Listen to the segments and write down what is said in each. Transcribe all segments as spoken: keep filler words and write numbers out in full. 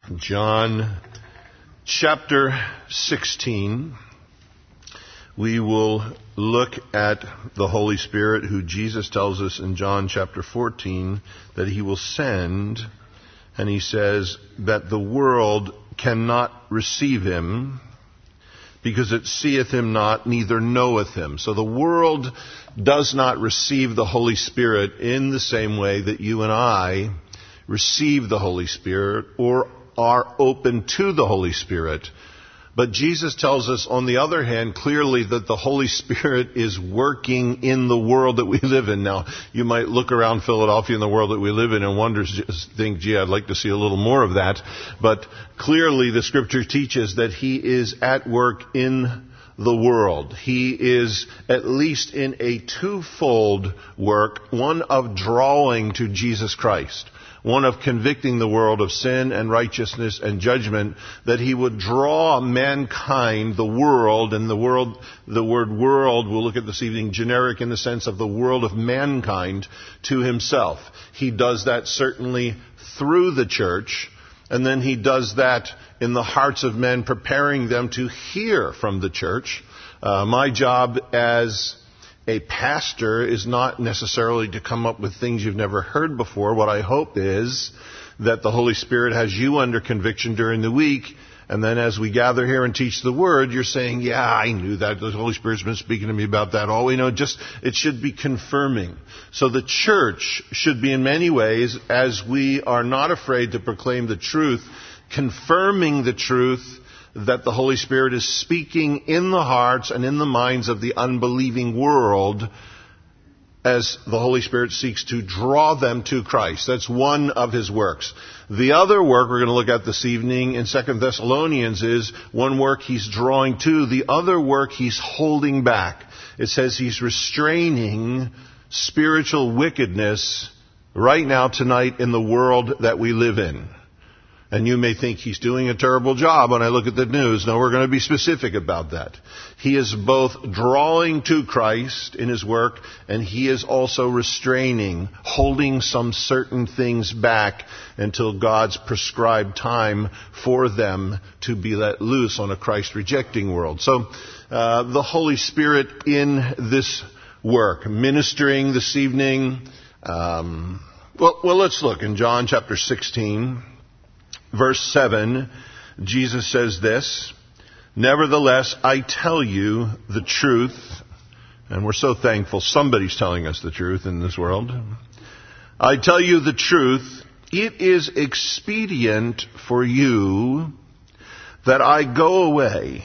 John chapter sixteen. We will look at the Holy Spirit, who Jesus tells us in John chapter fourteen that he will send, and he says that the world cannot receive him because it seeth him not, neither knoweth him. So the world does not receive the Holy Spirit in the same way that you and I receive the Holy Spirit or are open to the Holy Spirit. But Jesus tells us, on the other hand, clearly that the Holy Spirit is working in the world that we live in. Now, you might look around Philadelphia and the world that we live in and wonder, think, gee, I'd like to see a little more of that. But clearly the Scripture teaches that he is at work in the world. He is at least in a twofold work, one of drawing to Jesus Christ, one of convicting the world of sin and righteousness and judgment, that he would draw mankind, the world, and the world, the word world, we'll look at this evening, generic in the sense of the world of mankind, to himself. He does that certainly through the church, and then he does that in the hearts of men, preparing them to hear from the church. Uh, my job as a pastor is not necessarily to come up with things you've never heard before. What I hope is that the Holy Spirit has you under conviction during the week, and then as we gather here and teach the Word, you're saying, yeah, I knew that. The Holy Spirit's been speaking to me about that all. You know, just, it should be confirming. So the church should be in many ways, as we are not afraid to proclaim the truth, confirming the truth that the Holy Spirit is speaking in the hearts and in the minds of the unbelieving world as the Holy Spirit seeks to draw them to Christ. That's one of his works. The other work we're going to look at this evening in Second Thessalonians is one work he's drawing to. The other work he's holding back. It says he's restraining spiritual wickedness right now, tonight, in the world that we live in. And you may think he's doing a terrible job when I look at the news. No, we're going to be specific about that. He is both drawing to Christ in his work, and he is also restraining, holding some certain things back until God's prescribed time for them to be let loose on a Christ-rejecting world. So uh, the Holy Spirit in this work, ministering this evening. Um, well, well, let's look in John chapter sixteen. Verse seven, Jesus says this, "Nevertheless, I tell you the truth," and we're so thankful somebody's telling us the truth in this world. "I tell you the truth, it is expedient for you that I go away.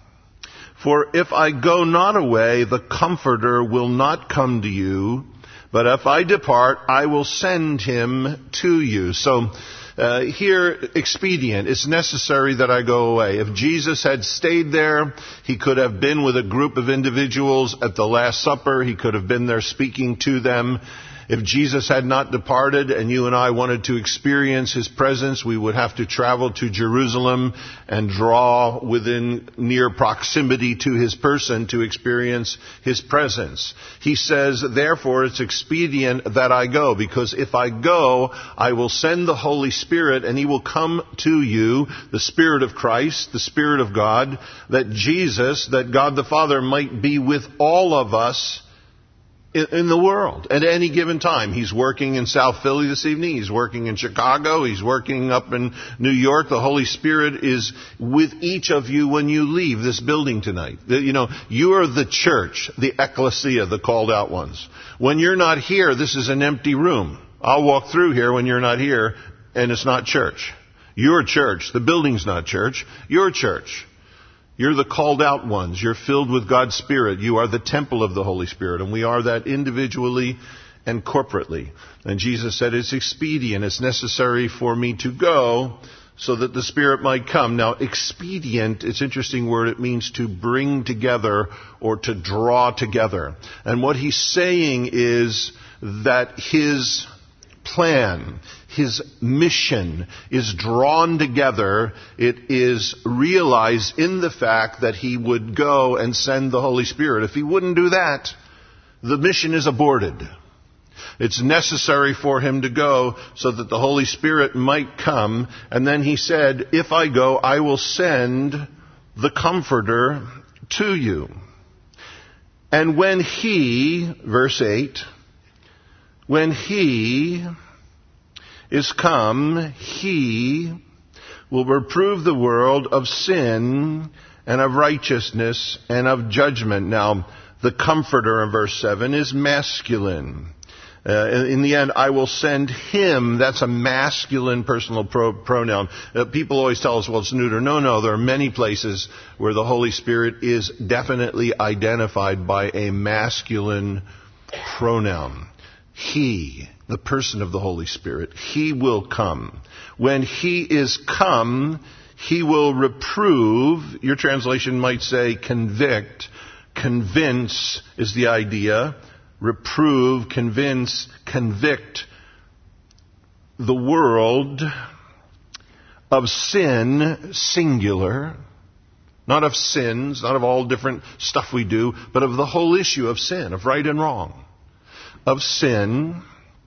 For if I go not away, the Comforter will not come to you, but if I depart, I will send him to you." So, Uh, here, expedient. It's necessary that I go away. If Jesus had stayed there, he could have been with a group of individuals at the Last Supper. He could have been there speaking to them. If Jesus had not departed and you and I wanted to experience his presence, we would have to travel to Jerusalem and draw within near proximity to his person to experience his presence. He says, therefore, it's expedient that I go, because if I go, I will send the Holy Spirit and he will come to you, the Spirit of Christ, the Spirit of God, that Jesus, that God the Father might be with all of us in the world at any given time. He's working in South Philly this evening. He's working in Chicago. He's working up in New York. The Holy Spirit is with each of you when you leave this building tonight. You know, you are the church, the ecclesia, the called out ones. When you're not here, this is an empty room. I'll walk through here when you're not here, and it's not church. You're church. The building's not church. You're church. You're the called out ones. You're filled with God's Spirit. You are the temple of the Holy Spirit. And we are that individually and corporately. And Jesus said, it's expedient. It's necessary for me to go so that the Spirit might come. Now, expedient, it's an interesting word. It means to bring together or to draw together. And what he's saying is that his plan, his mission is drawn together. It is realized in the fact that he would go and send the Holy Spirit. If he wouldn't do that, the mission is aborted. It's necessary for him to go so that the Holy Spirit might come. And then he said, if I go, I will send the Comforter to you. And when he, verse eight, when he is come, he will reprove the world of sin and of righteousness and of judgment. Now, the Comforter in verse seven is masculine. Uh, in the end, I will send him. That's a masculine personal pro- pronoun. Uh, people always tell us, well, it's neuter. No, no. There are many places where the Holy Spirit is definitely identified by a masculine pronoun. He, the person of the Holy Spirit, he will come. When he is come, he will reprove. Your translation might say convict. Convince is the idea. Reprove, convince, convict the world of sin, singular. Not of sins, not of all different stuff we do, but of the whole issue of sin, of right and wrong. Of sin,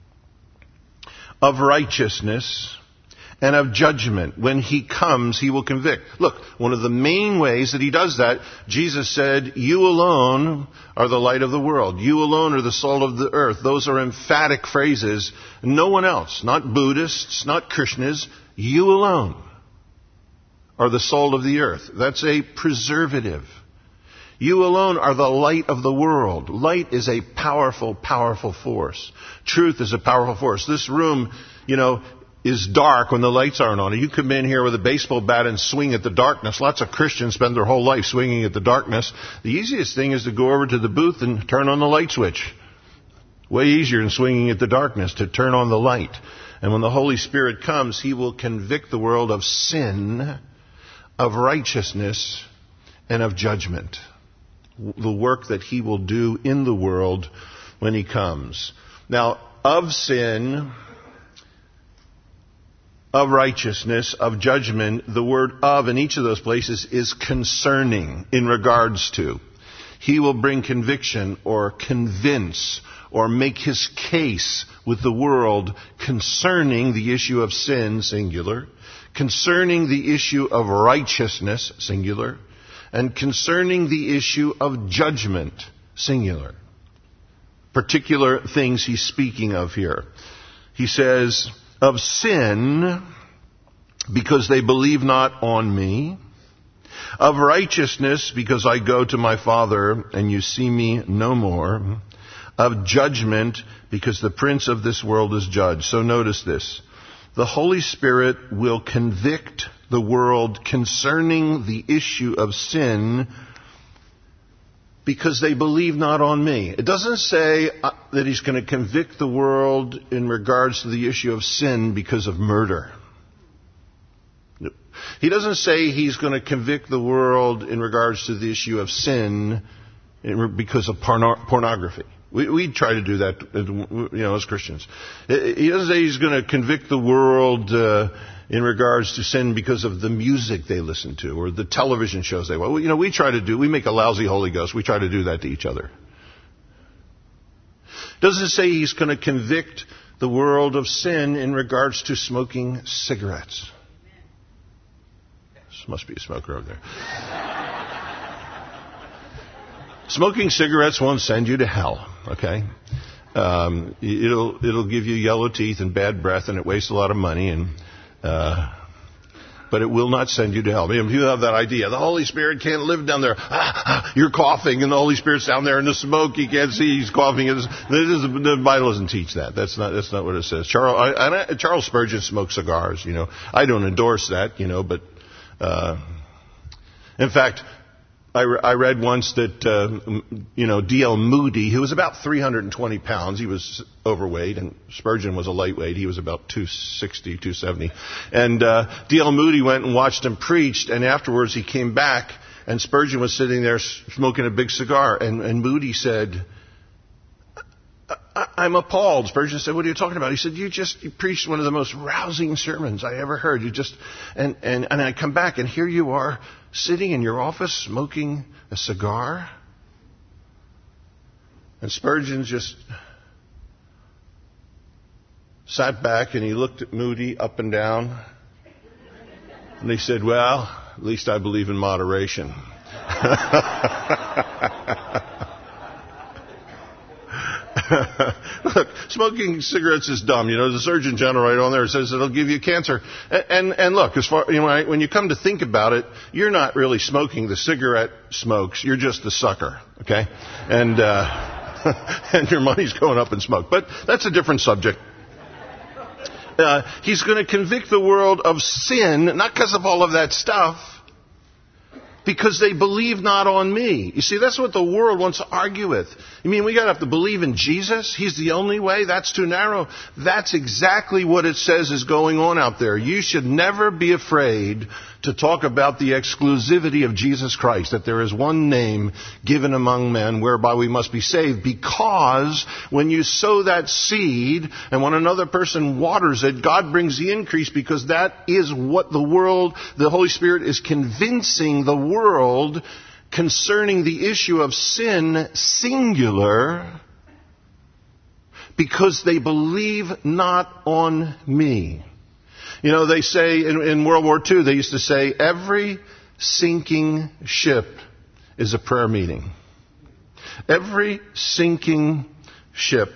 of righteousness, and of judgment. When he comes, he will convict. Look, one of the main ways that he does that, Jesus said, you alone are the light of the world. You alone are the salt of the earth. Those are emphatic phrases. No one else, not Buddhists, not Krishnas, you alone are the salt of the earth. That's a preservative. You alone are the light of the world. Light is a powerful, powerful force. Truth is a powerful force. This room, you know, is dark when the lights aren't on. You come in here with a baseball bat and swing at the darkness. Lots of Christians spend their whole life swinging at the darkness. The easiest thing is to go over to the booth and turn on the light switch. Way easier than swinging at the darkness, to turn on the light. And when the Holy Spirit comes, he will convict the world of sin, of righteousness, and of judgment. The work that he will do in the world when he comes. Now, of sin, of righteousness, of judgment, the word of in each of those places is concerning, in regards to. He will bring conviction or convince or make his case with the world concerning the issue of sin, singular, concerning the issue of righteousness, singular, and concerning the issue of judgment, singular. Particular things he's speaking of here. He says, of sin, because they believe not on me. Of righteousness, because I go to my Father and you see me no more. Of judgment, because the prince of this world is judged. So notice this. The Holy Spirit will convict the world concerning the issue of sin because they believe not on me. It doesn't say uh, that he's going to convict the world in regards to the issue of sin because of murder. No. He doesn't say he's going to convict the world in regards to the issue of sin in, because of porno- pornography. We, we try to do that, you know, as Christians. He doesn't say he's going to convict the world uh, in regards to sin because of the music they listen to or the television shows they watch. Well, you know, we try to do, we make a lousy Holy Ghost. We try to do that to each other. Doesn't say he's going to convict the world of sin in regards to smoking cigarettes. This must be a smoker over there. Smoking cigarettes won't send you to hell, okay? Um, it'll it'll give you yellow teeth and bad breath, and it wastes a lot of money, and uh, but it will not send you to hell. I mean, if you have that idea, the Holy Spirit can't live down there. Ah, ah, you're coughing, and the Holy Spirit's down there in the smoke. You can't see he's coughing. It is, the Bible doesn't teach that. That's not that's not what it says. Charles I, I, Charles Spurgeon smoked cigars. You know, I don't endorse that. You know, but uh, in fact. I, re- I read once that, uh, you know, D L Moody, who was about three hundred twenty pounds, he was overweight, and Spurgeon was a lightweight. He was about two sixty, two seventy. And uh, D L Moody went and watched him preach, and afterwards he came back, and Spurgeon was sitting there smoking a big cigar, and, and Moody said, I- I'm appalled. Spurgeon said, what are you talking about? He said, you just you preached one of the most rousing sermons I ever heard. You just, and, and, and I come back, and here you are, sitting in your office smoking a cigar? And Spurgeon just sat back and he looked at Moody up and down. And he said, well, at least I believe in moderation. Look, smoking cigarettes is dumb. You know, the Surgeon General right on there says it'll give you cancer. And, and, and look, as far, you know, when you come to think about it, you're not really smoking the cigarette smokes. You're just the sucker, okay? And, uh, and your money's going up in smoke. But that's a different subject. Uh, he's going to convict the world of sin, not because of all of that stuff, because they believe not on me. You see, that's what the world wants to argue with. You mean we got to have to believe in Jesus? He's the only way? That's too narrow. That's exactly what it says is going on out there. You should never be afraid to talk about the exclusivity of Jesus Christ, that there is one name given among men whereby we must be saved, because when you sow that seed and when another person waters it, God brings the increase, because that is what the world, the Holy Spirit is convincing the world concerning the issue of sin, singular, because they believe not on me. You know, they say in, in World War Two, they used to say, every sinking ship is a prayer meeting. Every sinking ship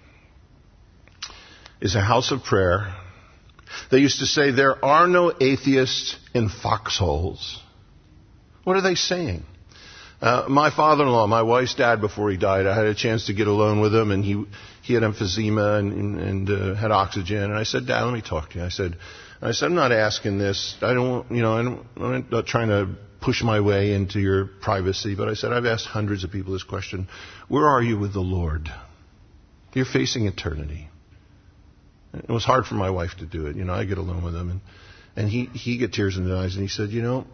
is a house of prayer. They used to say, there are no atheists in foxholes. What are they saying? Uh, my father-in-law, my wife's dad, before he died, I had a chance to get alone with him, and he he had emphysema and, and uh, had oxygen. And I said, Dad, let me talk to you. I said, I said, I'm not asking this. I don't, you know, I don't, I'm not trying to push my way into your privacy. But I said, I've asked hundreds of people this question. Where are you with the Lord? You're facing eternity. It was hard for my wife to do it. You know, I get alone with him, and and he he get tears in his eyes, and he said, you know,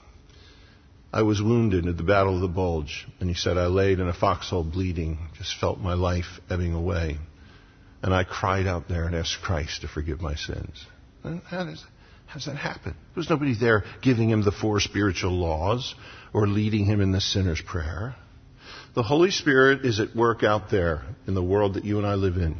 I was wounded at the Battle of the Bulge. And he said, I laid in a foxhole bleeding, just felt my life ebbing away. And I cried out there and asked Christ to forgive my sins. And how does, how does that happen? There was nobody there giving him the four spiritual laws or leading him in the sinner's prayer. The Holy Spirit is at work out there in the world that you and I live in.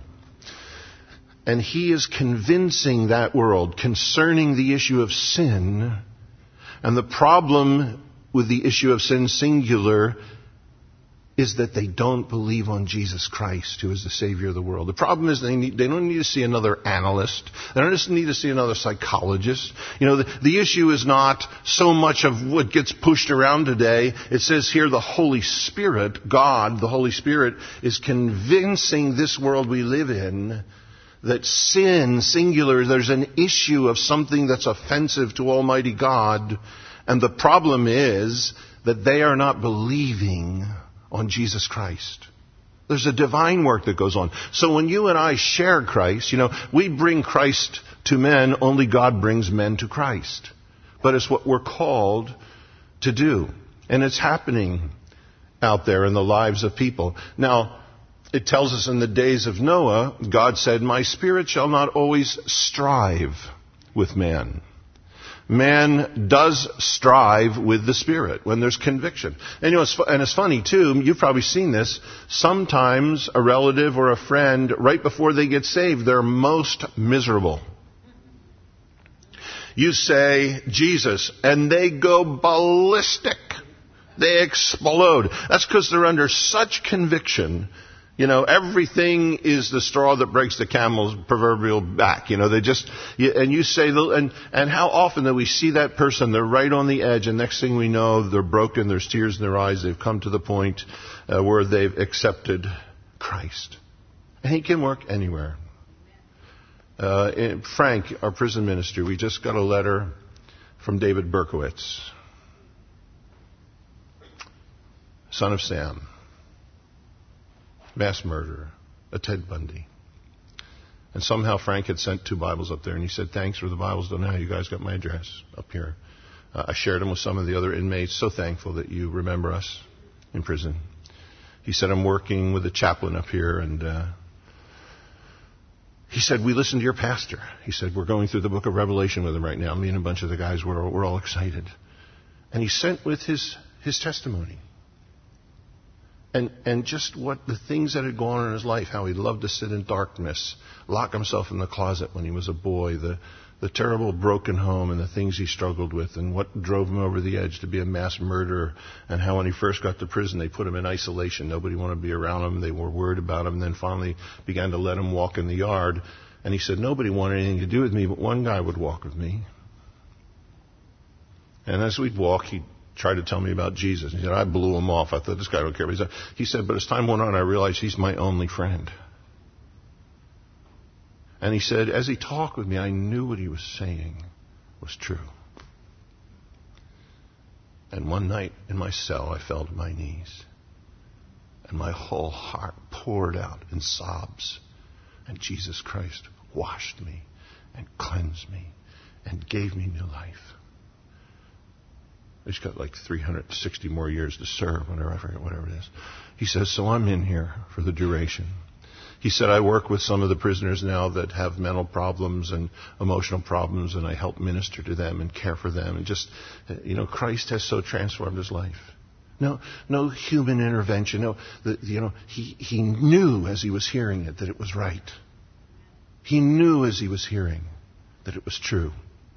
And he is convincing that world concerning the issue of sin. And the problem with the issue of sin, singular, is that they don't believe on Jesus Christ, who is the Savior of the world. The problem is they need, they don't need to see another analyst. They don't just need to see another psychologist. You know, the, the issue is not so much of what gets pushed around today. It says here the Holy Spirit, God, the Holy Spirit, is convincing this world we live in that sin, singular, there's an issue of something that's offensive to Almighty God. And the problem is that they are not believing on Jesus Christ. There's a divine work that goes on. So when you and I share Christ, you know, we bring Christ to men, only God brings men to Christ. But it's what we're called to do. And it's happening out there in the lives of people. Now, it tells us in the days of Noah, God said, my spirit shall not always strive with man. Man does strive with the Spirit when there's conviction. And, you know, it's, and it's funny, too, you've probably seen this. Sometimes a relative or a friend, right before they get saved, they're most miserable. You say, Jesus, and they go ballistic. They explode. That's because they're under such conviction. You know, everything is the straw that breaks the camel's proverbial back. You know, they just, and you say, and, and how often that we see that person, they're right on the edge, and next thing we know, they're broken, there's tears in their eyes, they've come to the point uh, where they've accepted Christ. And he can work anywhere. Uh, in Frank, our prison minister, we just got a letter from David Berkowitz, son of Sam. Mass murderer, a Ted Bundy. And somehow Frank had sent two Bibles up there, and he said, thanks for the Bibles. Don't know how you guys got my address up here. Uh, I shared them with some of the other inmates. So thankful that you remember us in prison. He said, I'm working with a chaplain up here, and uh, he said, we listened to your pastor. He said, we're going through the book of Revelation with him right now. Me and a bunch of the guys, we're, we're all excited. And he sent with his, his testimony. And and just what the things that had gone on in his life, how he loved to sit in darkness, lock himself in the closet when he was a boy, the, the terrible broken home and the things he struggled with, and what drove him over the edge to be a mass murderer, and how when he first got to prison they put him in isolation. Nobody wanted to be around him. They were worried about him, and then finally began to let him walk in the yard. And he said, nobody wanted anything to do with me, but one guy would walk with me. And as we'd walk, he'd tried to tell me about Jesus. He said, I blew him off. I thought, this guy don't care. He said, he said, but as time went on, I realized he's my only friend. And he said, as he talked with me, I knew what he was saying was true. And one night in my cell, I fell to my knees. And my whole heart poured out in sobs. And Jesus Christ washed me and cleansed me and gave me new life. He's got like three hundred sixty more years to serve, whatever, I forget, whatever it is. He says, so I'm in here for the duration. He said, I work with some of the prisoners now that have mental problems and emotional problems, and I help minister to them and care for them. And just, you know, Christ has so transformed his life. No, no human intervention. No, the, you know, he, he knew as he was hearing it that it was right. He knew as he was hearing that it was true.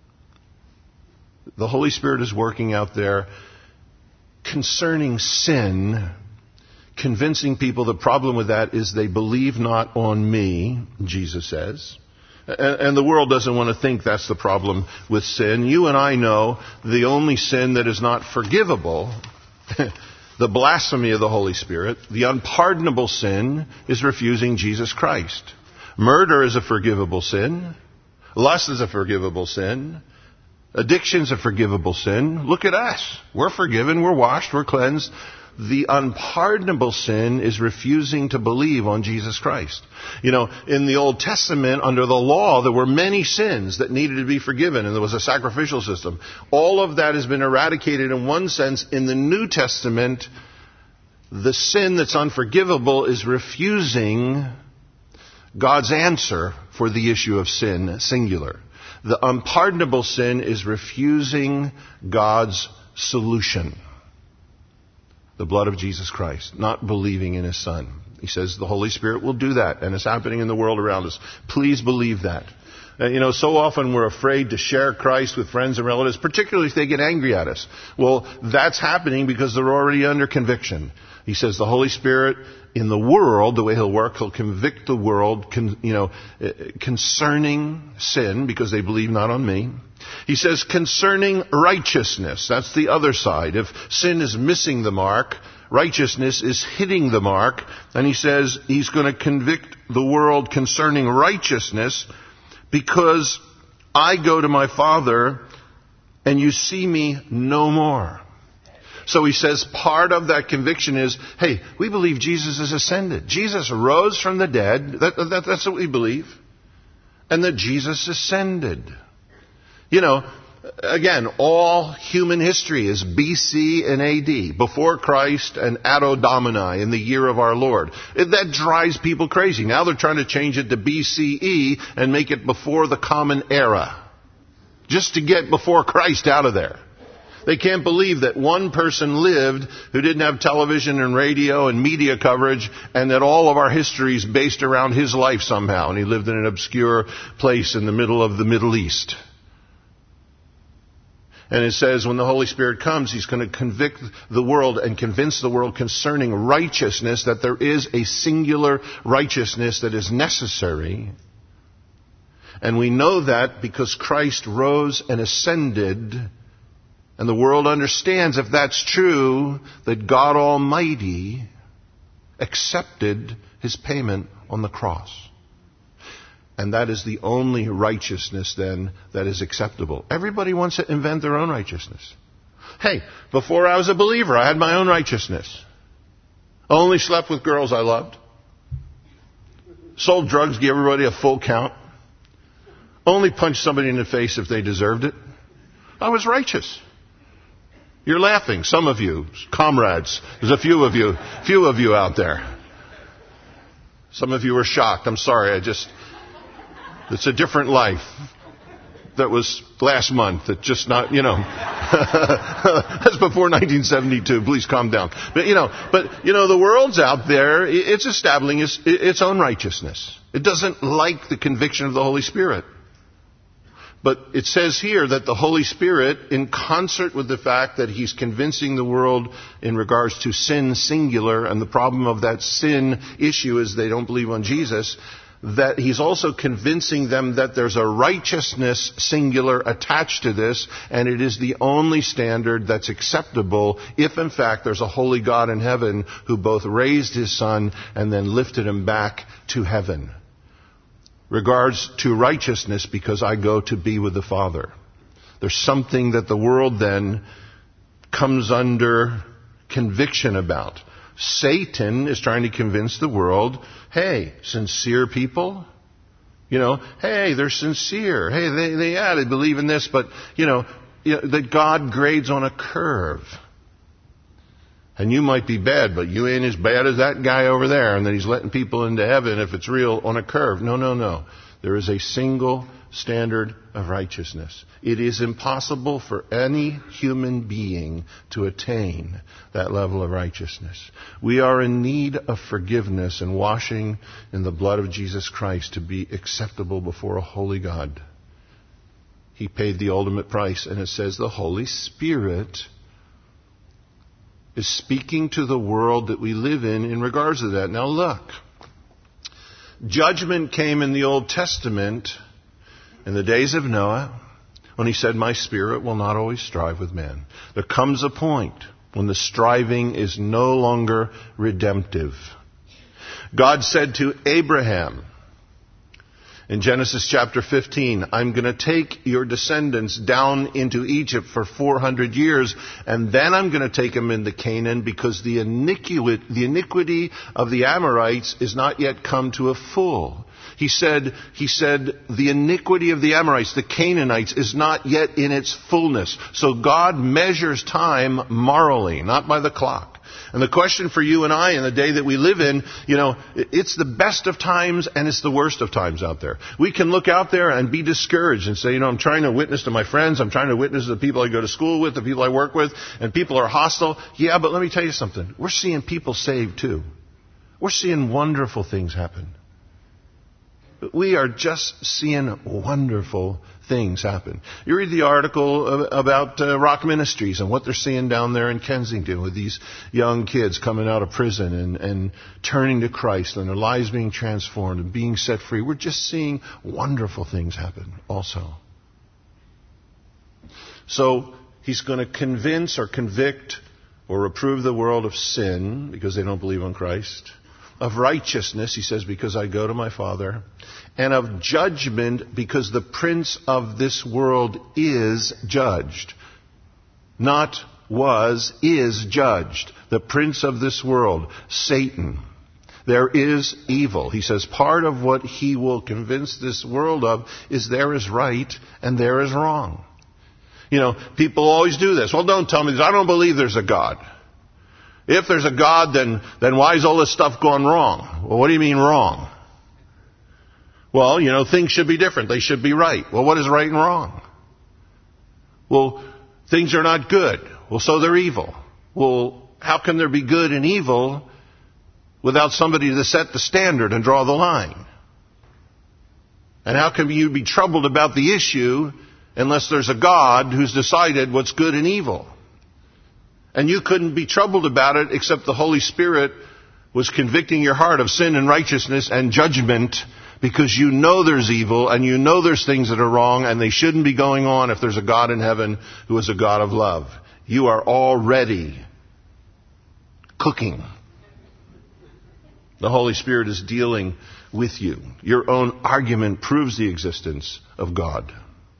The Holy Spirit is working out there concerning sin, convincing people the problem with that is they believe not on me, Jesus says. And the world doesn't want to think that's the problem with sin. You and I know the only sin that is not forgivable, the blasphemy of the Holy Spirit, the unpardonable sin, is refusing Jesus Christ. Murder is a forgivable sin. Lust is a forgivable sin. Addiction's a forgivable sin. Look at us. We're forgiven. We're washed. We're cleansed. The unpardonable sin is refusing to believe on Jesus Christ. You know, in the Old Testament, under the law, there were many sins that needed to be forgiven, and there was a sacrificial system. All of that has been eradicated in one sense. In the New Testament, the sin that's unforgivable is refusing God's answer for the issue of sin, singular. The unpardonable sin is refusing God's solution. The blood of Jesus Christ, not believing in his Son. He says the Holy Spirit will do that, and it's happening in the world around us. Please believe that. Uh, you know, so often we're afraid to share Christ with friends and relatives, particularly if they get angry at us. Well, that's happening because they're already under conviction. He says the Holy Spirit in the world, the way he'll work, he'll convict the world, con, you know, concerning sin, because they believe not on me. He says concerning righteousness. That's the other side. If sin is missing the mark, righteousness is hitting the mark. And he says he's going to convict the world concerning righteousness because I go to my Father and you see me no more. So he says part of that conviction is, hey, we believe Jesus is ascended. Jesus rose from the dead. That, that, that's what we believe. And that Jesus ascended. You know, again, all human history is B C and A D, before Christ and Anno Domini, in the year of our Lord. That drives people crazy. Now they're trying to change it to B C E and make it before the Common Era, just to get before Christ out of there. They can't believe that one person lived who didn't have television and radio and media coverage, and that all of our history is based around his life somehow. And he lived in an obscure place in the middle of the Middle East. And it says when the Holy Spirit comes, he's going to convict the world and convince the world concerning righteousness, that there is a singular righteousness that is necessary. And we know that because Christ rose and ascended. And the world understands, if that's true, that God Almighty accepted his payment on the cross. And that is the only righteousness, then, that is acceptable. Everybody wants to invent their own righteousness. Hey, before I was a believer, I had my own righteousness. I only slept with girls I loved. Sold drugs, gave everybody a full count. Only punched somebody in the face if they deserved it. I was righteous. You're laughing, some of you, comrades. There's a few of you, few of you out there. Some of you are shocked. I'm sorry, I just... It's a different life. that was last month. That just not, you know, that's before nineteen seventy-two. Please calm down. But, you know, but, you know, the world's out there. It's establishing its, its own righteousness. It doesn't like the conviction of the Holy Spirit. But it says here that the Holy Spirit, in concert with the fact that He's convincing the world in regards to sin singular, and the problem of that sin issue is they don't believe on Jesus, that He's also convincing them that there's a righteousness singular attached to this, and it is the only standard that's acceptable if in fact there's a holy God in heaven who both raised His Son and then lifted Him back to heaven. Regards to righteousness, because I go to be with the Father. There's something that the world then comes under conviction about. Satan is trying to convince the world, hey, sincere people, you know, hey, they're sincere. Hey, they, they yeah, they believe in this, but, you know, you know, that God grades on a curve. And you might be bad, but you ain't as bad as that guy over there, and that he's letting people into heaven if it's real on a curve. No, no, no. There is a single standard of righteousness. It is impossible for any human being to attain that level of righteousness. We are in need of forgiveness and washing in the blood of Jesus Christ to be acceptable before a holy God. He paid the ultimate price, and it says the Holy Spirit is speaking to the world that we live in in regards to that. Now look, judgment came in the Old Testament in the days of Noah when he said, my spirit will not always strive with man. There comes a point when the striving is no longer redemptive. God said to Abraham, in Genesis chapter fifteen, I'm going to take your descendants down into Egypt for four hundred years, and then I'm going to take them into Canaan, because the iniquity, the iniquity of the Amorites is not yet come to a full. He said, he said, the iniquity of the Amorites, the Canaanites, is not yet in its fullness. So God measures time morally, not by the clock. And the question for you and I in the day that we live in, you know, it's the best of times and it's the worst of times out there. We can look out there and be discouraged and say, you know, I'm trying to witness to my friends. I'm trying to witness to the people I go to school with, the people I work with, and people are hostile. Yeah, but let me tell you something. We're seeing people saved too. We're seeing wonderful things happen. We are just seeing wonderful things happen. You read the article about uh, Rock Ministries and what they're seeing down there in Kensington with these young kids coming out of prison and, and turning to Christ and their lives being transformed and being set free. We're just seeing wonderful things happen also. So He's going to convince or convict or reprove the world of sin because they don't believe on Christ. Of righteousness, He says, because I go to my Father. And of judgment, because the prince of this world is judged. Not was, is judged. The prince of this world, Satan. There is evil. He says part of what He will convince this world of is there is right and there is wrong. You know, people always do this. Well, don't tell me this. I don't believe there's a God. If there's a God, then, then why is all this stuff going wrong? Well, what do you mean wrong? Well, you know, things should be different. They should be right. Well, what is right and wrong? Well, things are not good. Well, so they're evil. Well, how can there be good and evil without somebody to set the standard and draw the line? And how can you be troubled about the issue unless there's a God who's decided what's good and evil? And you couldn't be troubled about it except the Holy Spirit was convicting your heart of sin and righteousness and judgment, because you know there's evil and you know there's things that are wrong and they shouldn't be going on if there's a God in heaven who is a God of love. You are already cooking. The Holy Spirit is dealing with you. Your own argument proves the existence of God.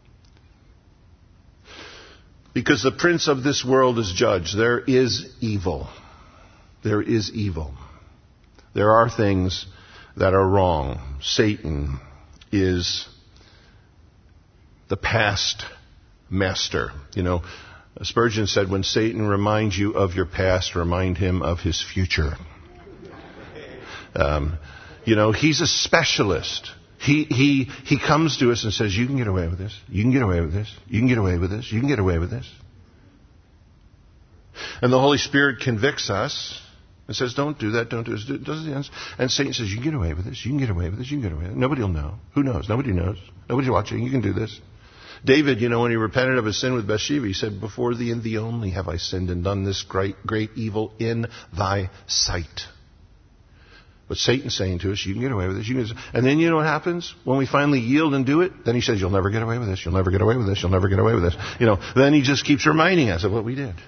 Because the prince of this world is judged. There is evil. There is evil. There are things that are wrong. Satan is the past master. You know, Spurgeon said, when Satan reminds you of your past, remind him of his future. Um, you know, he's a specialist. He, he, he comes to us and says, you can get away with this. You can get away with this. You can get away with this. You can get away with this. And the Holy Spirit convicts us and says, don't do that, don't do this. Does it? And Satan says, you can get away with this. You can get away with this. You can get away with it. Nobody will know. Who knows? Nobody knows. Nobody's watching. You can do this. David, you know, when he repented of his sin with Bathsheba, he said, before thee and thee only have I sinned and done this great, great evil in thy sight. But Satan's saying to us, you can get away with this. You can... And then you know what happens? When we finally yield and do it, then he says, you'll never get away with this. You'll never get away with this. You'll never get away with this. You know, then he just keeps reminding us of what we did.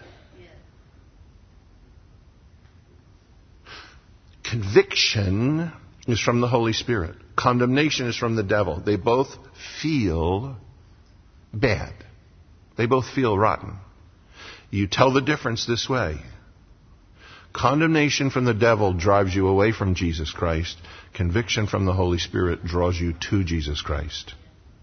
Conviction is from the Holy Spirit. Condemnation is from the devil. They both feel bad. They both feel rotten. You tell the difference this way. Condemnation from the devil drives you away from Jesus Christ. Conviction from the Holy Spirit draws you to Jesus Christ.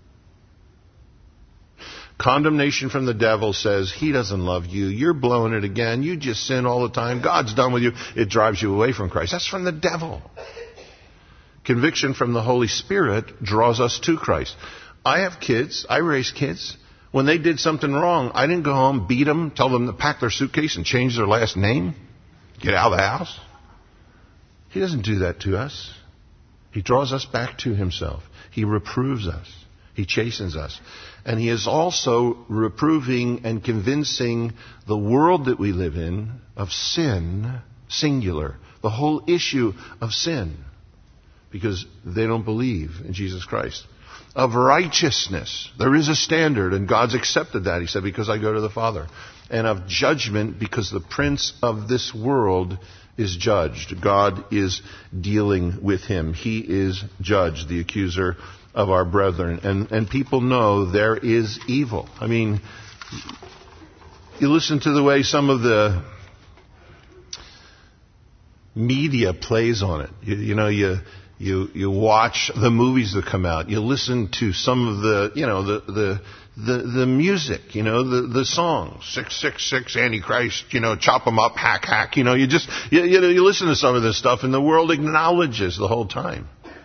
Condemnation from the devil says, he doesn't love you. You're blowing it again. You just sin all the time. God's done with you. It drives you away from Christ. That's from the devil. Conviction from the Holy Spirit draws us to Christ. I have kids. I raise kids. When they did something wrong, I didn't go home, beat them, tell them to pack their suitcase and change their last name. Get out of the house. He doesn't do that to us. He draws us back to himself. He reproves us. He chastens us. And he is also reproving and convincing the world that we live in of sin, singular. The whole issue of sin. Because they don't believe in Jesus Christ. Of righteousness. There is a standard, and God's accepted that. He said, because I go to the Father. And of judgment, because the prince of this world is judged. God is dealing with him. He is judged, the accuser of our brethren. And, and people know there is evil. I mean, you listen to the way some of the media plays on it. You, you know, you... You you watch the movies that come out. You listen to some of the, you know, the the the, the music, you know, the, the songs. six six six, Antichrist, you know, chop them up, hack, hack. You know, you just, you, you know, you listen to some of this stuff and the world acknowledges the whole time.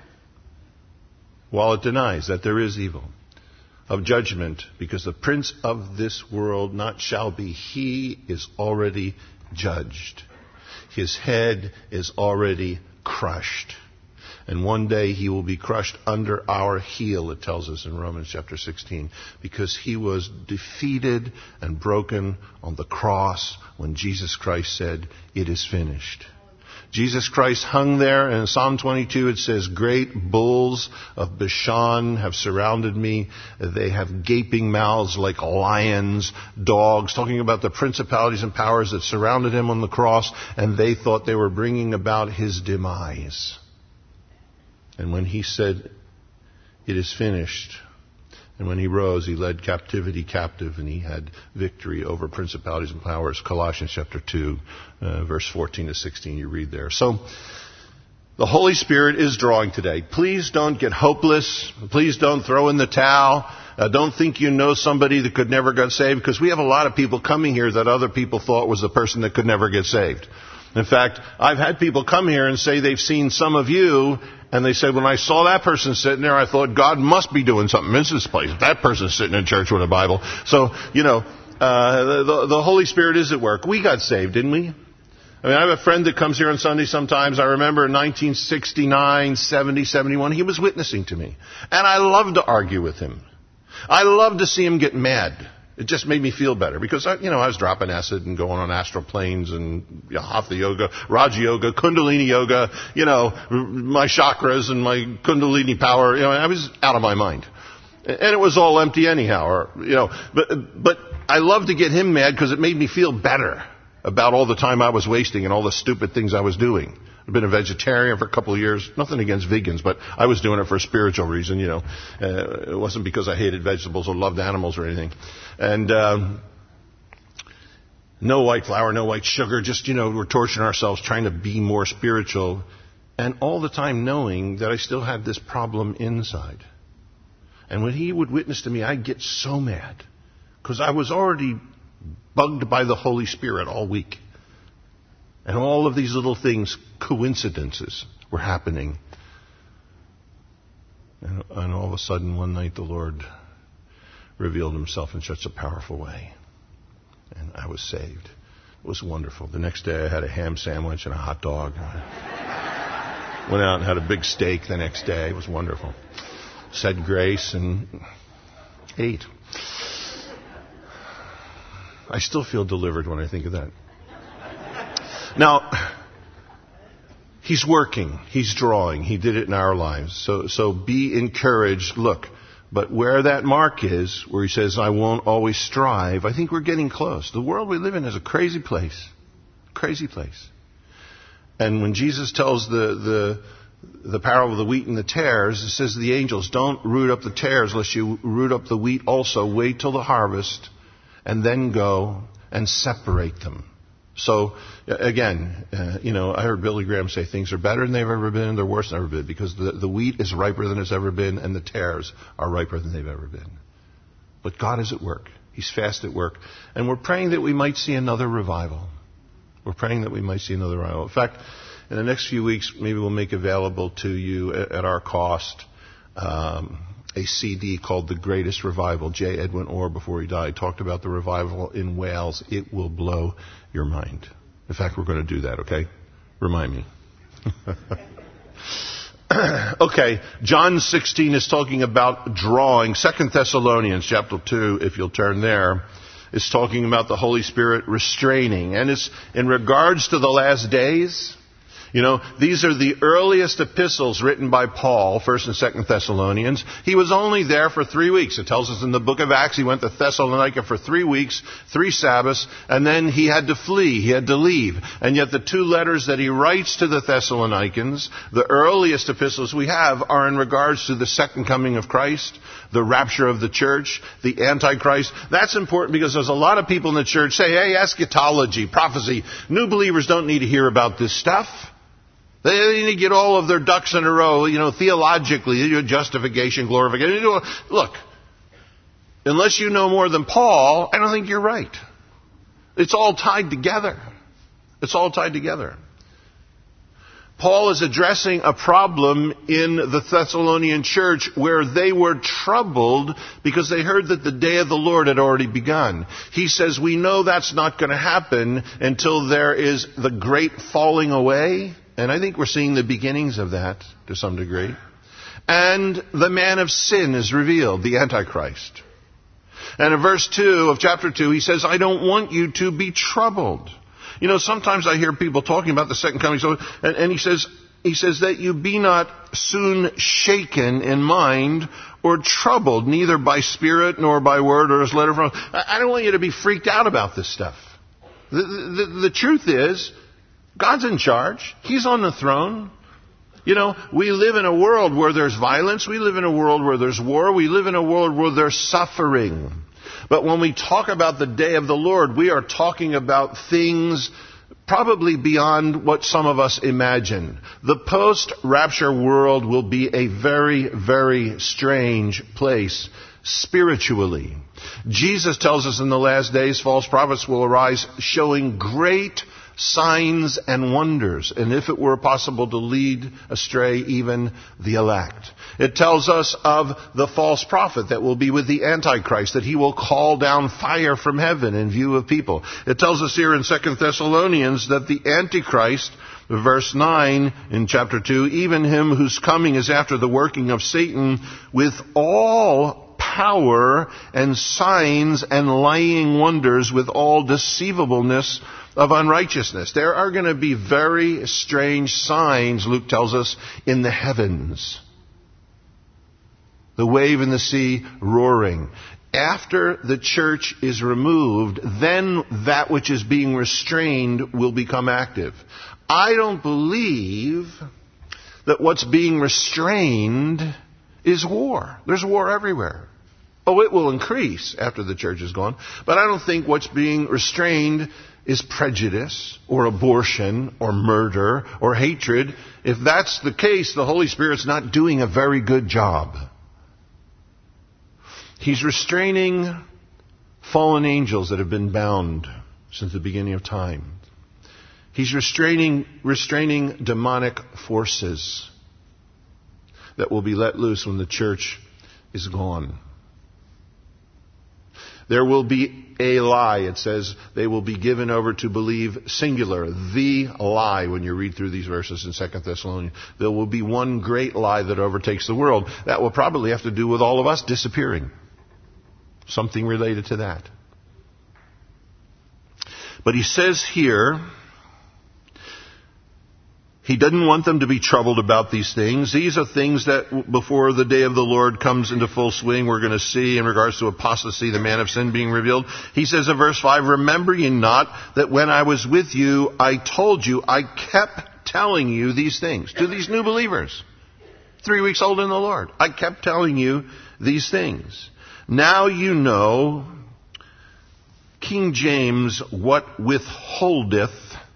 While it denies that there is evil. Of judgment, because the prince of this world not shall be. He is already judged. His head is already crushed. And one day he will be crushed under our heel, it tells us in Romans chapter sixteen, because he was defeated and broken on the cross when Jesus Christ said, it is finished. Jesus Christ hung there, and in Psalm twenty-two it says, great bulls of Bashan have surrounded me. They have gaping mouths like lions, dogs, talking about the principalities and powers that surrounded him on the cross, and they thought they were bringing about his demise. And when he said, it is finished, and when he rose, he led captivity captive, and he had victory over principalities and powers. Colossians chapter two, uh, verse fourteen to sixteen, you read there. So, the Holy Spirit is drawing today. Please don't get hopeless. Please don't throw in the towel. Uh, don't think you know somebody that could never get saved, because we have a lot of people coming here that other people thought was the person that could never get saved. In fact, I've had people come here and say they've seen some of you, and they said, when I saw that person sitting there, I thought God must be doing something in this place. That person's sitting in church with a Bible. So, you know, uh, the, the Holy Spirit is at work. We got saved, didn't we? I mean, I have a friend that comes here on Sunday sometimes. I remember in nineteen sixty-nine, seventy, seventy-one, he was witnessing to me. And I love to argue with him. I love to see him get mad. It just made me feel better because, I, you know, I was dropping acid and going on astral planes and you know, Hatha yoga, Raja yoga, Kundalini yoga, you know, my chakras and my Kundalini power. You know, I was out of my mind. And it was all empty anyhow. Or, you know, but, but I love to get him mad because it made me feel better about all the time I was wasting and all the stupid things I was doing. I've been a vegetarian for a couple of years. Nothing against vegans, but I was doing it for a spiritual reason, you know. Uh, it wasn't because I hated vegetables or loved animals or anything. And um, no white flour, no white sugar. Just, you know, we're torturing ourselves trying to be more spiritual. And all the time knowing that I still had this problem inside. And when he would witness to me, I'd get so mad. Because I was already bugged by the Holy Spirit all week. And all of these little things, coincidences, were happening. And, and all of a sudden, one night, the Lord revealed himself in such a powerful way. And I was saved. It was wonderful. The next day, I had a ham sandwich and a hot dog. Went out and had a big steak the next day. It was wonderful. Said grace and ate. I still feel delivered when I think of that. Now, he's working. He's drawing. He did it in our lives. So, so be encouraged. Look, but where that mark is, where he says, I won't always strive, I think we're getting close. The world we live in is a crazy place. Crazy place. And when Jesus tells the, the, the parable of the wheat and the tares, it says to the angels, don't root up the tares lest you root up the wheat also. Wait till the harvest and then go and separate them. So, again, uh, you know, I heard Billy Graham say things are better than they've ever been, they're worse than they've ever been, because the, the wheat is riper than it's ever been, and the tares are riper than they've ever been. But God is at work. He's fast at work. And we're praying that we might see another revival. We're praying that we might see another revival. In fact, in the next few weeks, maybe we'll make available to you at, at our cost um, a C D called The Greatest Revival. J. Edwin Orr, before he died, talked about the revival in Wales. It will blow your mind. In fact, we're going to do that, okay? Remind me. Okay, John sixteen is talking about drawing. Second Thessalonians chapter two, if you'll turn there, is talking about the Holy Spirit restraining. And it's in regards to the last days. You know, these are the earliest epistles written by Paul, First and Second Thessalonians. He was only there for three weeks. It tells us in the book of Acts he went to Thessalonica for three weeks, three Sabbaths, and then he had to flee. He had to leave. And yet the two letters that he writes to the Thessalonians, the earliest epistles we have, are in regards to the second coming of Christ, the rapture of the church, the Antichrist. That's important because there's a lot of people in the church say, hey, eschatology, prophecy. New believers don't need to hear about this stuff. They need to get all of their ducks in a row, you know, theologically, justification, glorification. Look, unless you know more than Paul, I don't think you're right. It's all tied together. It's all tied together. Paul is addressing a problem in the Thessalonian church where they were troubled because they heard that the day of the Lord had already begun. He says, we know that's not going to happen until there is the great falling away. And I think we're seeing the beginnings of that to some degree. And the man of sin is revealed, the Antichrist. And in verse two of chapter two, he says, I don't want you to be troubled. You know, sometimes I hear people talking about the second coming. So, and, and he says, he says that you be not soon shaken in mind or troubled, neither by spirit nor by word or as letter from. I don't want you to be freaked out about this stuff. The, the, the truth is, God's in charge. He's on the throne. You know, we live in a world where there's violence. We live in a world where there's war. We live in a world where there's suffering. But when we talk about the day of the Lord, we are talking about things probably beyond what some of us imagine. The post-rapture world will be a very, very strange place spiritually. Jesus tells us in the last days, false prophets will arise showing great signs and wonders, and if it were possible to lead astray even the elect. It tells us of the false prophet that will be with the Antichrist, that he will call down fire from heaven in view of people. It tells us here in Second Thessalonians that the Antichrist, verse nine in chapter two, even him whose coming is after the working of Satan with all power and signs and lying wonders, with all deceivableness of unrighteousness. There are going to be very strange signs, Luke tells us, in the heavens. The wave and the sea roaring. After the church is removed, then that which is being restrained will become active. I don't believe that what's being restrained is war. There's war everywhere. Oh, it will increase after the church is gone. But I don't think what's being restrained is prejudice or abortion or murder or hatred. If that's the case, the Holy Spirit's not doing a very good job. He's restraining fallen angels that have been bound since the beginning of time. He's restraining, restraining demonic forces. that will be let loose when the church is gone. There will be a lie. It says they will be given over to believe, singular, the lie, when you read through these verses in Second Thessalonians. There will be one great lie that overtakes the world. That will probably have to do with all of us disappearing. Something related to that. But he says here, he doesn't want them to be troubled about these things. These are things that before the day of the Lord comes into full swing, we're going to see in regards to apostasy, the man of sin being revealed. He says in verse five, remember ye not that when I was with you, I told you, I kept telling you these things. To these new believers, three weeks old in the Lord. I kept telling you these things. Now you know, King James, what withholdeth,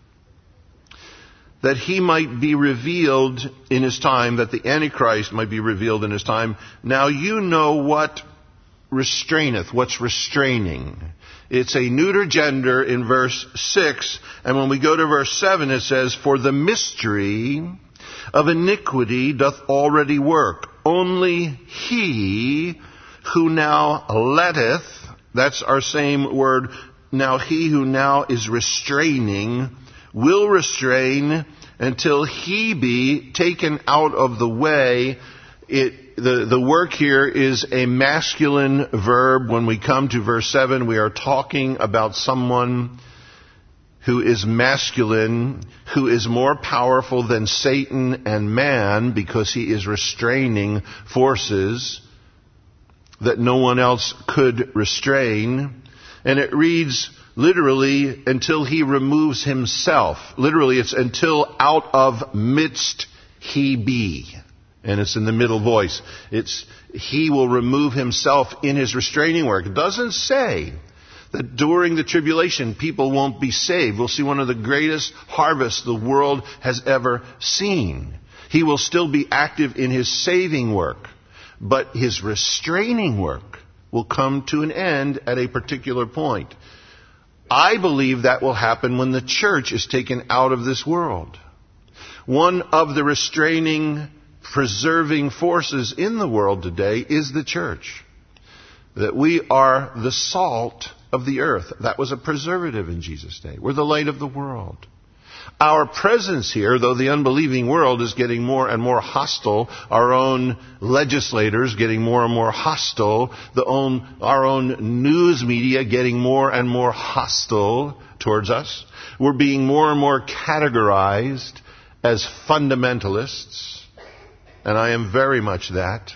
that he might be revealed in his time, that the Antichrist might be revealed in his time. Now you know what restraineth, what's restraining. It's a neuter gender in verse six, and when we go to verse seven it says, for the mystery of iniquity doth already work. Only he who now letteth, that's our same word, now he who now is restraining, will restrain until he be taken out of the way. It, the, the work here is a masculine verb. When we come to verse seven, we are talking about someone who is masculine, who is more powerful than Satan and man because he is restraining forces that no one else could restrain. And it reads, literally, until he removes himself. Literally, it's until out of midst he be. And it's in the middle voice. It's, he will remove himself in his restraining work. It doesn't say that during the tribulation people won't be saved. We'll see one of the greatest harvests the world has ever seen. He will still be active in his saving work, but his restraining work will come to an end at a particular point. I believe that will happen when the church is taken out of this world. One of the restraining, preserving forces in the world today is the church. That we are the salt of the earth. That was a preservative in Jesus' day. We're the light of the world. Our presence here, though the unbelieving world is getting more and more hostile, our own legislators getting more and more hostile, the own, our own news media getting more and more hostile towards us, we're being more and more categorized as fundamentalists, and I am very much that.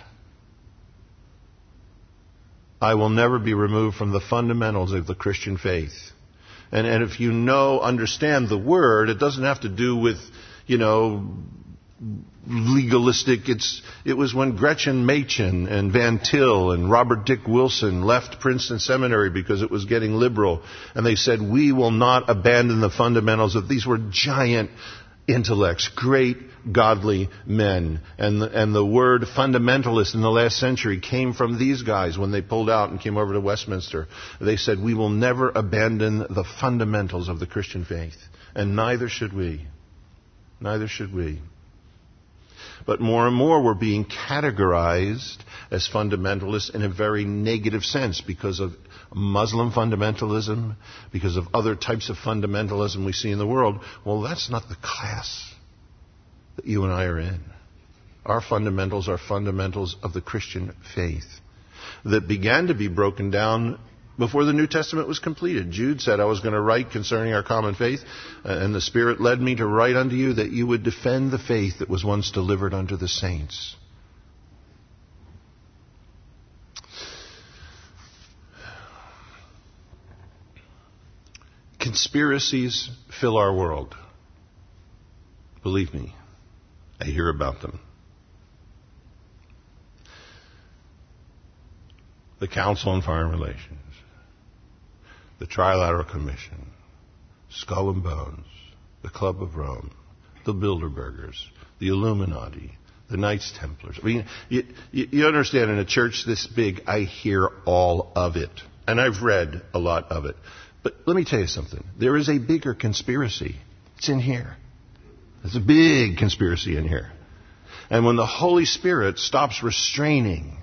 I will never be removed from the fundamentals of the Christian faith. And, and if you know, understand the word, it doesn't have to do with, you know, legalistic. It's, it was when Gretchen Machen and Van Til and Robert Dick Wilson left Princeton Seminary because it was getting liberal. And they said, we will not abandon the fundamentals of, these were giant intellects, great godly men. And the, and the word fundamentalist in the last century came from these guys when they pulled out and came over to Westminster. They said, we will never abandon the fundamentals of the Christian faith. And neither should we. Neither should we. But more and more we're being categorized as fundamentalists in a very negative sense because of Muslim fundamentalism, because of other types of fundamentalism we see in the world. Well, that's not the class that you and I are in. Our fundamentals are fundamentals of the Christian faith that began to be broken down before the New Testament was completed. Jude said, I was going to write concerning our common faith, and the Spirit led me to write unto you that you would defend the faith that was once delivered unto the saints. Conspiracies fill our world. Believe me, I hear about them. The Council on Foreign Relations, the Trilateral Commission, Skull and Bones, the Club of Rome, the Bilderbergers, the Illuminati, the Knights Templars. I mean, you, you, you understand, in a church this big, I hear all of it. And I've read a lot of it. But let me tell you something. There is a bigger conspiracy. It's in here. There's a big conspiracy in here. And when the Holy Spirit stops restraining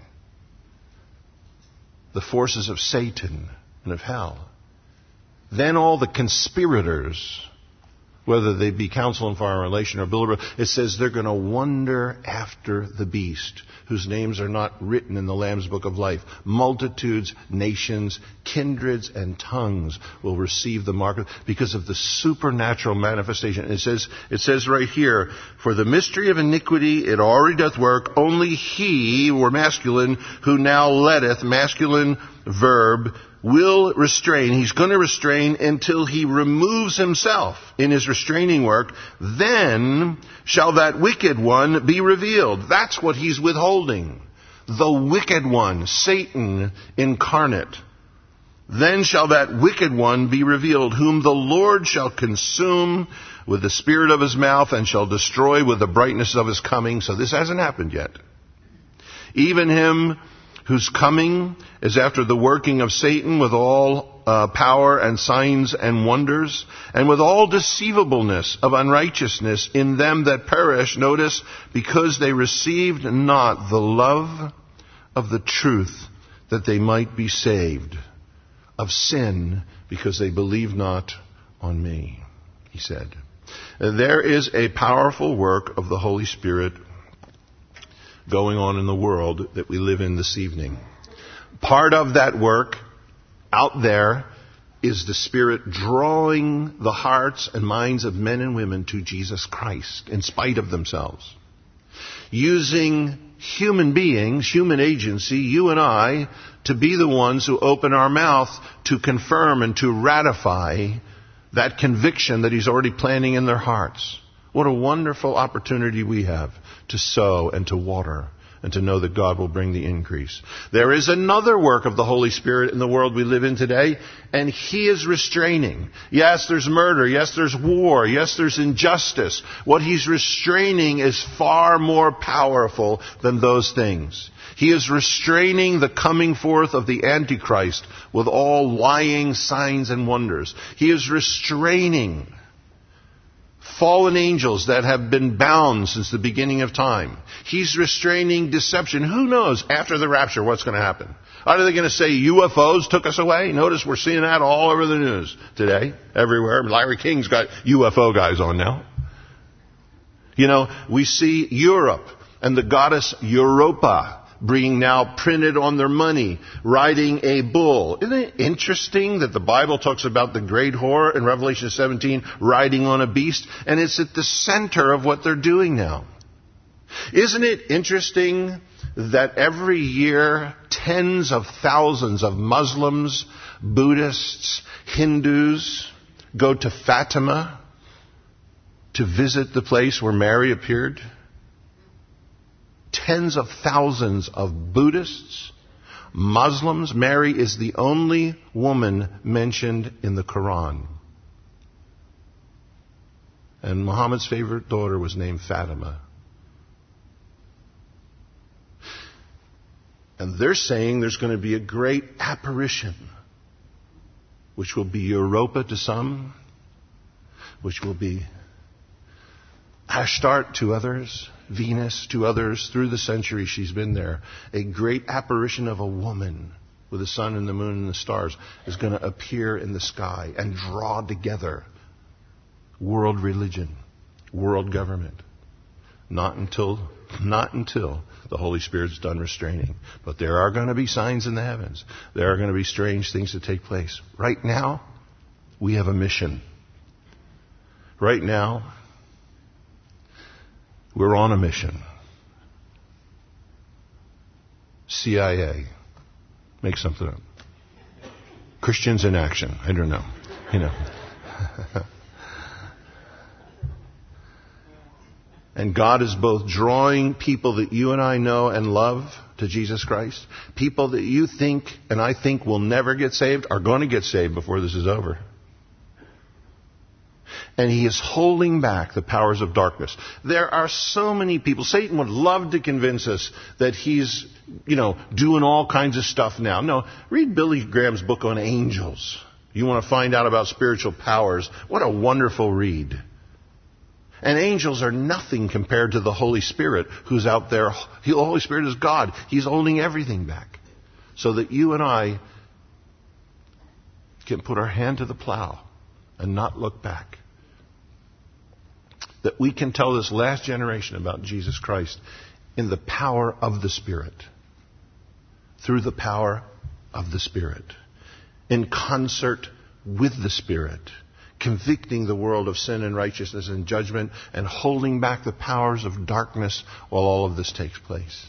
the forces of Satan and of hell, then all the conspirators, whether they be counsel and foreign relation or Bilderberg, it says they're going to wander after the beast, whose names are not written in the Lamb's Book of Life. Multitudes, nations, kindreds, and tongues will receive the mark because of the supernatural manifestation. It says, it says right here, for the mystery of iniquity, it already doth work. Only he, or masculine, who now letteth, masculine verb, will restrain. He's going to restrain until he removes himself in his restraining work. Then shall that wicked one be revealed. That's what he's withholding. The wicked one, Satan incarnate. Then shall that wicked one be revealed, whom the Lord shall consume with the spirit of his mouth and shall destroy with the brightness of his coming. So this hasn't happened yet. Even him whose coming is after the working of Satan with all uh, power and signs and wonders, and with all deceivableness of unrighteousness in them that perish, notice, because they received not the love of the truth, that they might be saved. Of sin, because they believe not on me, he said. There is a powerful work of the Holy Spirit going on in the world that we live in this evening. Part of that work out there is the Spirit drawing the hearts and minds of men and women to Jesus Christ in spite of themselves. Using human beings, human agency, you and I, to be the ones who open our mouth to confirm and to ratify that conviction that He's already planting in their hearts. What a wonderful opportunity we have to sow and to water and to know that God will bring the increase. There is another work of the Holy Spirit in the world we live in today, and He is restraining. Yes, there's murder. Yes, there's war. Yes, there's injustice. What He's restraining is far more powerful than those things. He is restraining the coming forth of the Antichrist with all lying signs and wonders. He is restraining fallen angels that have been bound since the beginning of time. He's restraining deception. Who knows after the rapture what's going to happen? Are they going to say U F Os took us away? Notice we're seeing that all over the news today, everywhere. Larry King's got U F O guys on now. You know, we see Europe and the goddess Europa being now printed on their money, riding a bull. Isn't it interesting that the Bible talks about the great whore in Revelation seventeen riding on a beast? And it's at the center of what they're doing now. Isn't it interesting that every year tens of thousands of Muslims, Buddhists, Hindus go to Fatima to visit the place where Mary appeared? Tens of thousands of Buddhists, Muslims. Mary is the only woman mentioned in the Quran. And Muhammad's favorite daughter was named Fatima. And they're saying there's going to be a great apparition, which will be Europa to some, which will be Ashtart to others, Venus to others. Through the centuries she's been there. A great apparition of a woman with the sun and the moon and the stars is going to appear in the sky and draw together world religion, world government. Not until, not until the Holy Spirit's done restraining. But there are going to be signs in the heavens. There are going to be strange things that take place. Right now, we have a mission. Right now, we're on a mission. C I A. Make something up. Christians in Action. I don't know. You know. And God is both drawing people that you and I know and love to Jesus Christ. People that you think and I think will never get saved are going to get saved before this is over. And He is holding back the powers of darkness. There are so many people. Satan would love to convince us that he's, you know, doing all kinds of stuff now. No, read Billy Graham's book on angels. You want to find out about spiritual powers. What a wonderful read. And angels are nothing compared to the Holy Spirit who's out there. The Holy Spirit is God. He's holding everything back so that you and I can put our hand to the plow and not look back. That we can tell this last generation about Jesus Christ in the power of the Spirit. Through the power of the Spirit. In concert with the Spirit. Convicting the world of sin and righteousness and judgment and holding back the powers of darkness while all of this takes place.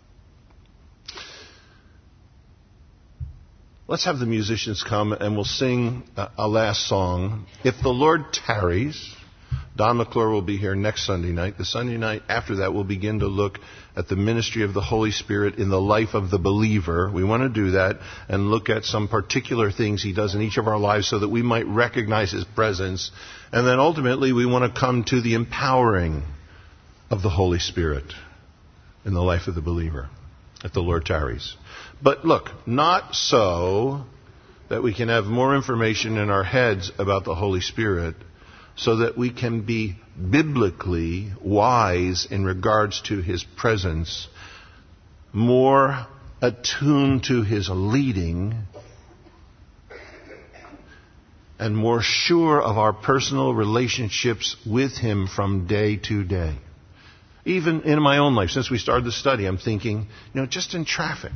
Let's have the musicians come and we'll sing a, a last song. If the Lord tarries, Don McClure will be here next Sunday night. The Sunday night after that, we'll begin to look at the ministry of the Holy Spirit in the life of the believer. We want to do that and look at some particular things He does in each of our lives so that we might recognize His presence. And then ultimately, we want to come to the empowering of the Holy Spirit in the life of the believer if the Lord tarries. But look, not so that we can have more information in our heads about the Holy Spirit so that we can be biblically wise in regards to His presence, more attuned to His leading, and more sure of our personal relationships with Him from day to day. Even in my own life, since we started the study, I'm thinking, you know, just in traffic.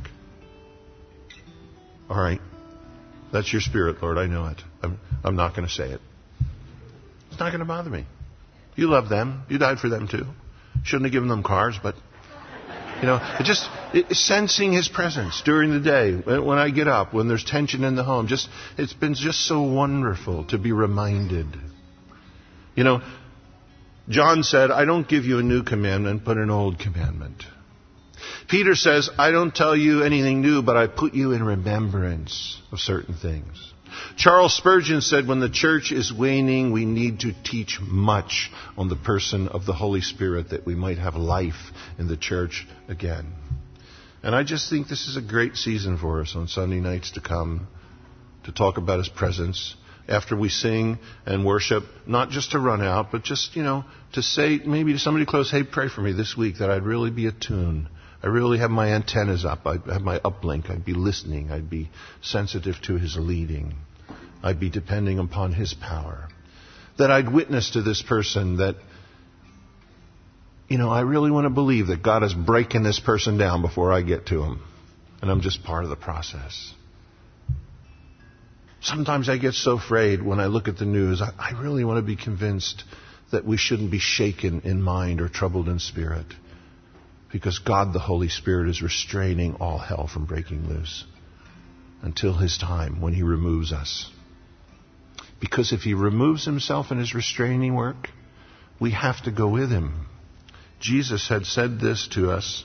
All right, that's your spirit, Lord, I know it. I'm, I'm not going to say it. It's not going to bother me. You love them. You died for them too. Shouldn't have given them cars, but, you know, it just it, sensing His presence during the day, when I get up, when there's tension in the home, just it's been just so wonderful to be reminded. You know, John said, I don't give you a new commandment, but an old commandment. Peter says, I don't tell you anything new, but I put you in remembrance of certain things. Charles Spurgeon said, when the church is waning, we need to teach much on the person of the Holy Spirit that we might have life in the church again. And I just think this is a great season for us on Sunday nights to come to talk about His presence after we sing and worship, not just to run out, but just, you know, to say maybe to somebody close, hey, pray for me this week that I'd really be attuned. I really have my antennas up. I'd have my uplink. I'd be listening. I'd be sensitive to His leading. I'd be depending upon His power. That I'd witness to this person that, you know, I really want to believe that God is breaking this person down before I get to him. And I'm just part of the process. Sometimes I get so afraid when I look at the news. I, I really want to be convinced that we shouldn't be shaken in mind or troubled in spirit. Because God, the Holy Spirit, is restraining all hell from breaking loose until His time when He removes us. Because if He removes Himself in His restraining work, we have to go with Him. Jesus had said this to us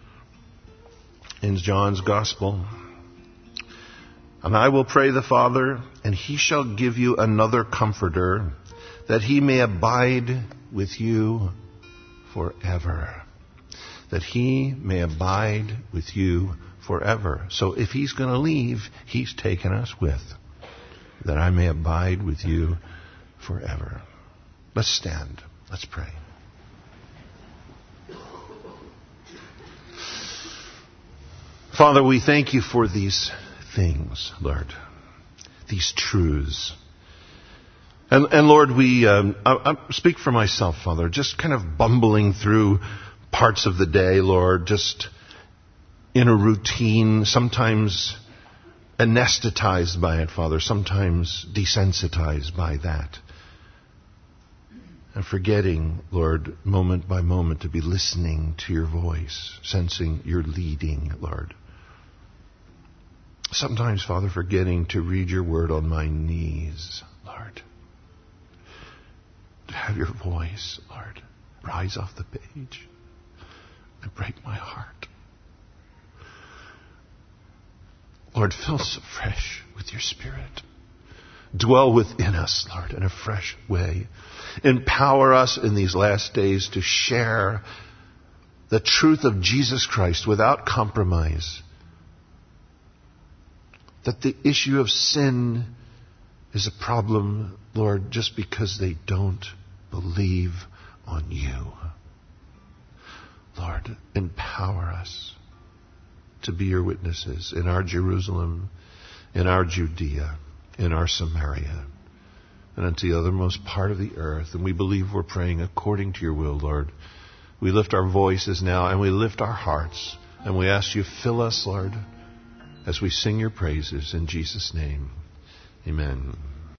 in John's Gospel. And I will pray the Father, and He shall give you another Comforter, that He may abide with you forever. That He may abide with you forever. So if He's going to leave, He's taken us with. That I may abide with you forever. Let's stand. Let's pray. Father, we thank You for these things, Lord. These truths. And, and Lord, we um, I, I speak for myself, Father, just kind of bumbling through parts of the day, Lord, just in a routine, sometimes anesthetized by it, Father, sometimes desensitized by that. And forgetting, Lord, moment by moment to be listening to Your voice, sensing Your leading, Lord. Sometimes, Father, forgetting to read Your word on my knees, Lord. To have Your voice, Lord, rise off the page. And break my heart. Lord, fill us afresh with Your Spirit. Dwell within us, Lord, in a fresh way. Empower us in these last days to share the truth of Jesus Christ without compromise. That the issue of sin is a problem, Lord, just because they don't believe on you. Lord, empower us to be your witnesses in our Jerusalem, in our Judea, in our Samaria, and unto the othermost part of the earth. And we believe we're praying according to your will, Lord. We lift our voices now and we lift our hearts. And we ask you, fill us, Lord, as we sing your praises in Jesus' name. Amen.